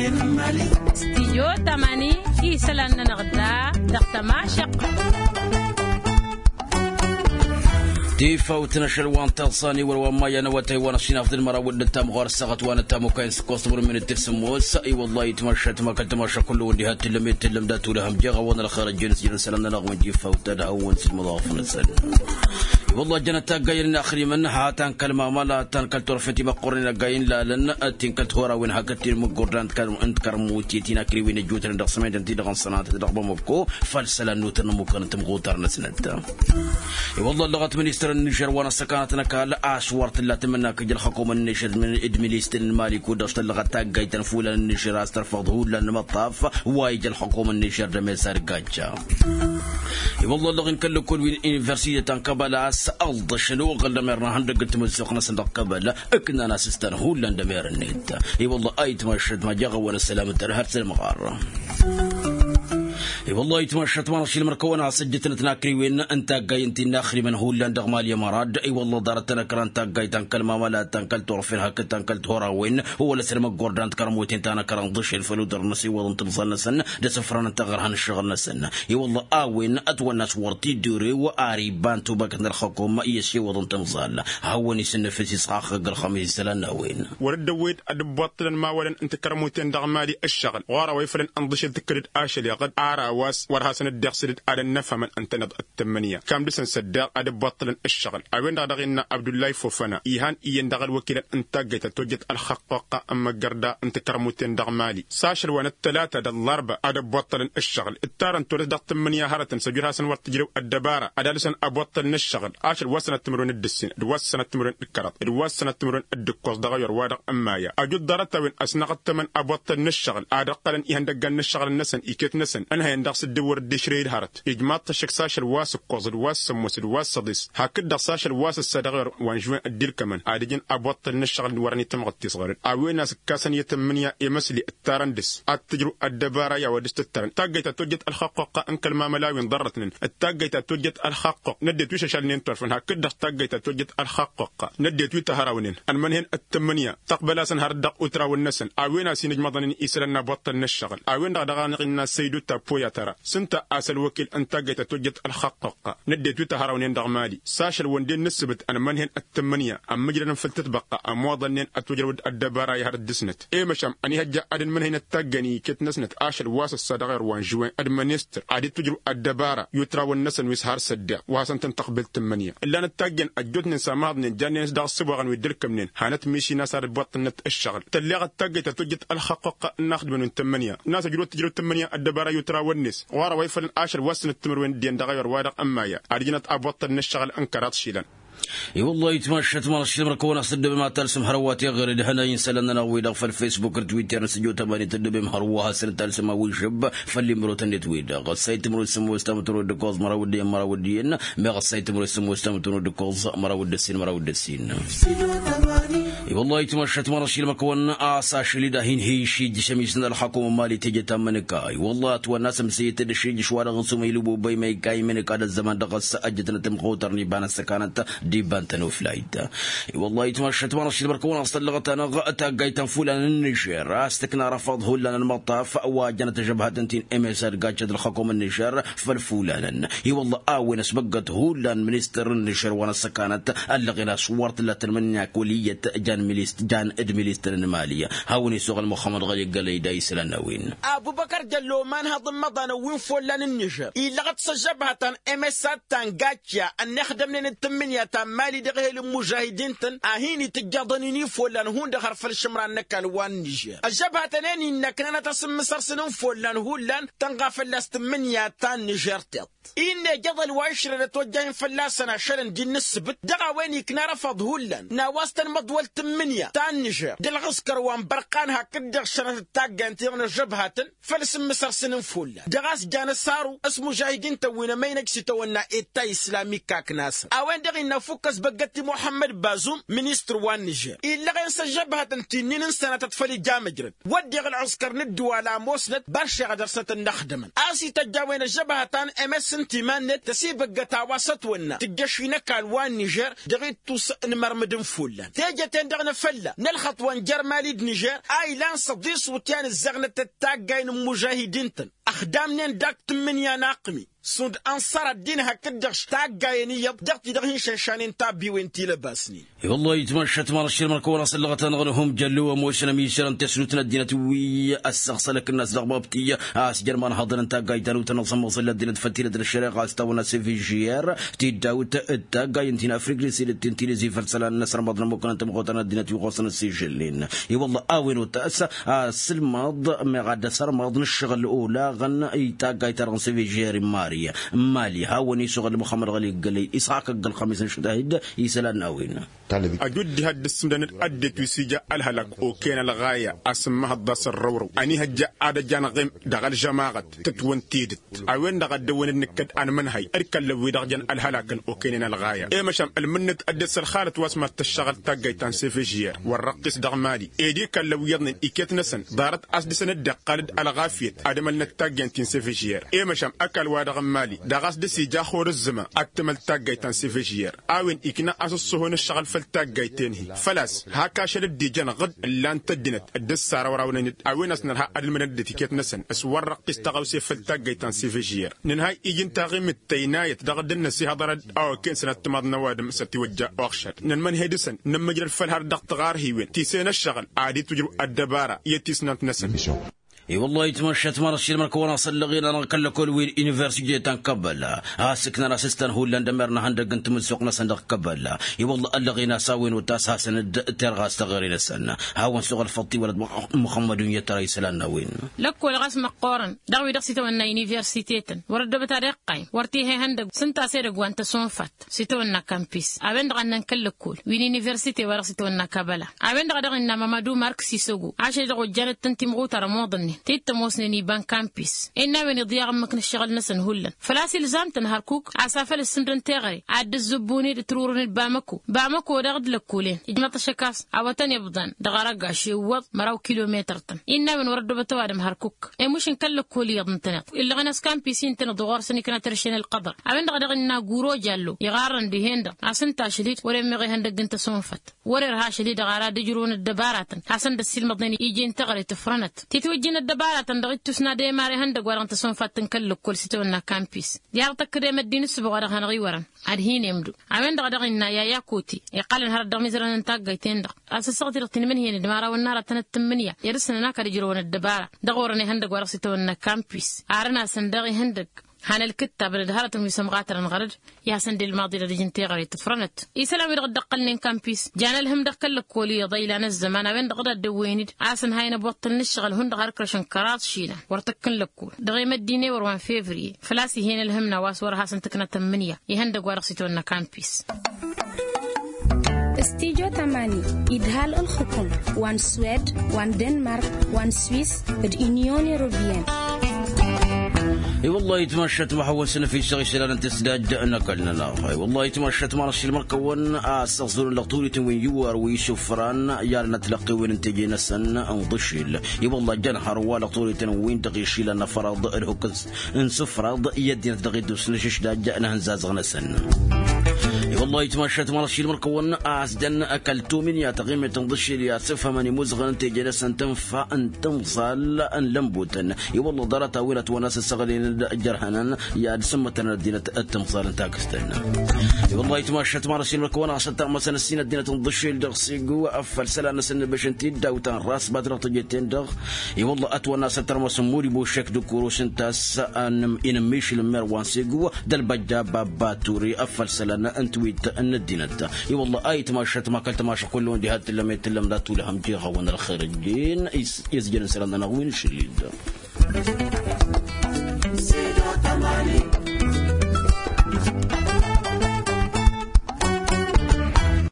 استيو تماني إيسلان نغدا دختما شق تيفا وتنشر وان تصاني والوما ينوتي وانا شينا في المرا ودنتام غار السغت وانا تامو كاين سكوستمر من التسموس اي والله يتمشى ما كنت ماشى كل ودي هات تلم داتو لهم جا وانا الخارج جنس جنس سلامنا نغم جيفا وتدعون المضاف نسل والله جنتا جاين اخري من هاتان كلمه مالا تان كلتور فتي بقرنا جاين لا لن اتين كلت هورا وين هكتي مقردان كان انت كرموتي تينا كري وين جوتر ندق سمين انت دغن سنات دغ بمبكو فلسلا نوتن ممكن تمغوتر نسنت والله لغه منستر النيجر وانا سكانتنا كالا اشورت لا تمنى كجل حكومه النيجر من ادميليست المالك ودشت لغه تاجي تنفول النيجر استرفضه لان مطاف وايج الحكومه النيجر دمسار جاجا والله لغن كل كل وين يونيفرسيتي تنقبل ألض شنو غلا مرنا هند قلت مزقنا صندوق قبل أكنا ناس استنهو لنا مير النت اي والله اي تمشت ما جاغ ولا السلام ترهرت المغاره والله يتمشت ما نشيل مركونا سجتنا تناكري وين انت جاي انت ناخري من هو لان دغمال يا مراد اي والله دارتنا كران تا جاي تنكل ما ولا تنكل طرفين هكا تنكل هورا وين هو لسر مقردان تكرموتين تانا كران ضش الفلو در نسي وضن تبصلنا سن ده سفران تغر هن الشغل سن اي والله وين اتوى الناس ورتي دوري واري بانتو بكن الحكومه يشي وضن تمصال هوني سن في صاخ الخميس سلنا وين ورد ويد ادبطلن ما ولن انت كرموتين دغمالي الشغل ورا ويفلن انضش ذكرت اشل يا قد ارى ورها سنة دخسرت على النفهم أنت نض التمنية كم لسن صدق على بطل الشغل أوين دغنا عبد الله فوفنا إيهان إين دغل وكيل أنت جيت توجد الحقاقة أما جردا أنت كرموتين دغمالي ساشر وانا الثلاثة الضربة على بطل الشغل التارن تولد التمنية هرة سجلها سن ورتجرو الدبارة على لسن أبطل الشغل عشر وسنة تمرون الدسين وسنة تمرون الكرط وسنة تمرون الدكوس دغير وادق أمايا أجد درت وين أسنق التمن أبطل الشغل أدقلن إيهان دجن الشغل النسن إيكت نسن أنها يندقس الدور الدشريد هرت إجماع تشكساش الواس القوز الواس موس الواس صديس هكذا صاش الواس الصدغير وانجوين الديل كمان عادين أبطل نشغل ورني تمغطي صغير أوين ناس كاسن يتمنيا يمسلي التارندس التجرو الدبارة يا ودست التارن تاجيت توجد الحقوق أنك الماملاوين ضرتن التاجيت توجد الحقوق نديت وش شالنين طرفن هكذا تاجيت توجد الحقوق نديت وتهراونين المنهن التمنيا تقبل سن هردق أترا والنسن أوين ناس نجمضن إسرنا بطل نشغل أوين دغانقنا سيدو تابويا ترى سنت أسل وكيل أنتاجت توجد الحقوق نديت وتهراونين دغمالي ساشل وندين نسبت أنا منهن التمنيا أم مجرن فلتت بقى أم وضنين أتوجد الدبارة يهرد دسنت إيه مشام أني هجا أدن منهن التاجني كت نسنت أشل واس الصدغير وانجوين أدمنستر عادي تجرو الدبارة يترا والنسن ويسهر سدع واسن تنتقبل التمنيا إلا نتاجن أجدن سماضن جانيس دغ صبغن ويدرك منين هانت ميشي ناس بطنت الشغل تلغ التاجت توجد الحقوق ناخذ من التمنيا ناس تجرو التمنيا الدبارة يترا والنس ورا ويفل أشل واسن التمرين دين دغير وادق أمايا عادينت أبطل نشغل أنكرات شيلان اي والله يتمشى تمارش مركونا صد بما ترسم هروات غير دهنا ينسلنا نويدا في الفيسبوك تويتر سجو تباني تدب مهروها سر ترسم ويشب فاللي مروت تويدا غسيت مرو سمو استمترو دكوز مراودين ما غسيت مرو سمو استمترو دكوز مراودسين اي والله يتمشى تمارش المكون اساش لدهين هي شي جشميسنا الحكومه مالي تجي تمنكاي والله تو الناس مسيت دشي جشوار غسوم يلبو باي ماي كاي منك هذا الزمان دغس اجتنا تمخوترني بان سكانت دي بانتنو فلايدا والله يتمشى تمارش البركون اصل لغتنا غاتا جايتن فلان النيجر استكنا رفض هولنا المطاف واجنا تجبهات انتين امسر جاجد الحكومه النيجر فالفولان اي والله وين سبقت هولان منستر النيجر وانا سكانت اللغنا صورت لا ترمنيا كليه جان ادميليستر الماليه هاوني سوق محمد غالي قال لي دايس لنا وين ابو بكر جلو مان هضم مضان وين فلان النيجر الا قد سجبها تن امسات تن جاجا ان نخدم من التمنيا مالي دغه المجاهدين تن اهيني تجاضنيني فلان هون دخر في الشمران نكال وان نيجر الجبهه تناني نكنا تسم سرسنون فلان هولان تنغافل لاستمنيا تان نيجر تط ان جدل وعشره توجهين فلاسنا شرن دي نسبت دغه وين كنا رفض هولان ناواست المضول تمنيا تان نيجر دل عسكر وان برقان هكذا شرن التاجن تيغنا جبهه فلسم سرسنون فلان دغاس جان سارو اسمه مجاهدين توينا مينك ستونا ايتا اسلامي كاكناس اوين دغنا فوكس بقتي محمد بازوم منيستر وان نيجر إلا غير سجبها تنتينين سنة تفلي جامجرد ودي العسكر ندو على موسنت برشا غدرسة النخدمن آسي تجاوين الجبهة تان امس انتمان نت تسيب قتا وسط ونا تجشينا كالوان نيجر دغيت توس نمرمدن فولا تيجا تندغ دغنا فلا نلخط وانجر مالي دنيجر اي لان صديس وتيان الزغنة التاقين مجاهدين اخدامنا داك تمنيا ناقمي سود انصار الدين هكدغش تاقايني يبدغتي دغهين شاشانين تابي وانتي لباسني والله يتمشت مال الشير مركونا صلغة نغلهم جلوا موشنا ميشرا تسلوتنا الدينة وي السغسة لك الناس لغبابتية اسجر ما نحضر انتا قايدانو تنظم وصل الدينة فتيرة الشريقة استونا سيفي جير تيداوت التاقاين تين افريقيا سيلة تنتيني زي فرسلان الناس رمضان ممكن انت مغوطنا الدينة وغوصنا السجلين والله اوينو تأسى السلماض مغادة سرماض نشغل الاولى غن ايتاقاي ترغن سيفي جير مالي هاوني شغل محمد غالي قال لي إسحاق قال خميس نشدهد يسلان أوين أجد هاد السمدان أدت وسيجا الهلاك وكان الغاية اسمها الضاس الرورو أني هجا عاد جانا غيم دغال جماعة تتون تيدت أوين دغال دوين النكد أنا منهاي أركل لوي دغجان الهلاك وكان الغاية إيه مشام المنت أدت الخالة واسمة تشغل تاجي تنسيف جير والرقص دغمالي إيدي كلو يضن إكيت نسن دارت أسد سند قالد الغافيت أدمل نتاجي تنسيف جير إيه مشام أكل ودغمالي دغاس دسي جا خور الزما أكتمل تاجي تنسيف جير أوين إكنا أسسهون الشغل فلتاجي تنهي فلاس هكا شدد دي جان غد لان تدنت الدس سارة وراونا أوين أسنرها المند تيكيت نسن أسوار رقص تغوسي فلتاجي تنسيف جير ننهاي إيجن تاغيم التيناية تغد النسي هضرد أو كين سنة تماض نوادم ستوجه أخشر ننمن هيدسن نمجر الفلهار دغت غار هيوين تيسين الشغل عادي تجرو الدبارة يتيسنا نسن اي والله يتمشت مال الشير مركونا صلغينا انا كل كل وين يونيفرسيتي تنقبل سكنا راسستان هولندا مرنا عندك انت من سوقنا صندوق قبل اي والله لغينا ساوين وتاس حسن ترغاس تغيرنا السنه هاون سوق الفطي ولد محمد يترى يسلنا وين لك ولا غاس مقارن داوي دقسيتو ان يونيفرسيتي ورد بتاريقاي ورتي هي عندك سنتا سيرغ وانت صنفت سيتونا كامبيس ابن غنن كل كل وين يونيفرسيتي ورسيتونا قبل ابن غدغنا مامادو مارك سيسوغو عاشي دغ جنت تنتي مغوت رمضان تيت موسني بان كامبيس إننا من ضياع مكن الشغل نسن هلا فلاسي لزام تنهاركوك عسافل السندرن تغري عاد الزبوني ترورن بامكو دغد لكولين إجماط الشكاس عواتن يبضان دغرق شيوض مراو كيلومتر تن إننا من ورد بتوادم هاركوك مش نكل كولي يضنتنط اللي غناس كامبيسين تنضغار سني كنا ترشين القدر عمن دغدغنا غورو جالو يغارن دهند عسن تاشليت ولا مغي هندق انت صنفت وريرها شديد غارا دجرون الدبارات حسن دسيل مضني يجي تغري تفرنت تتوجين الدبارات تندغت تسنا دي ماري هندق وران تصنفات تنكل كل ستونا كامبيس ديار تكريم الدين السبغ رغان غيوران ادهين يمدو عمن دغدغنا يا كوتي يقال هر دغ مزران انتاغ تندق اساسغتي رتين من هي دمارا والنار تنتمنيا يرسنا ناك دجرون الدبارة دغورني هندق ورا ستونا كامبيس ارنا سندغي هندق هان الكتاب الدهارة المسمى غاترن غرد يا سند الماضي لدجنتي غري تفرنت يسلام يرغد دقلن كامبيس جانا لهم دقل كولي ضيلان الزمان وين دغدا دوينيد عاسن هاينا بوطن نشغل هند غار كرشن كراس شينا ورتكن لكول دغي مديني وروان فيفري فلاسي هين لهم نواس ورها سنتكنا 8 يهندق ورقسيتونا كامبيس استيجو تماني إدهال الخطم وان سويد وان دنمارك وان سويس بالإونيون يوروبيان اي والله يتمشت محول سنه في شغل شلال انت سداد نقلنا اي والله يتمشت مع الشيء المركون استغفر لطولة وين يوار ويشوفران يالنا تلقي وين انتجينا سن انضشيل اي والله جنحر ولا طولة وين تغيشي لنا فرض الهكز انسفرض يدنا تغيدو سنشش داج انا هنزاز غنسن والله يتمشت مال الشيء المركون أسدن أكلتو من يا تغيم تنضشيل يا سفه ماني مزغن انت جلس ان تنفع ان تنصل ان لمبوتن اي والله دارت طاوله وناس الصغيرين جرحنا يا سمتنا الدينة التمصار تاكستنا والله يتمشت مع رشيل مكونا عشان مثلا السنة الدينة تنضشي الدغسيقو أفل سلانة سنة بشنتي داوتان راس بدر طجيتين دغ والله أتوى الناس ترمس موري بوشك دكوروش انتاس إن ميش المروان سيقو دل بجابا باتوري أفل سلانة انتويت أن الدينة والله أي تمشت ما كل تماشى كلهم دي هات اللي يتلم لا تولهم جيغا وانا الخير الدين يسجل سلانة نغوين شليد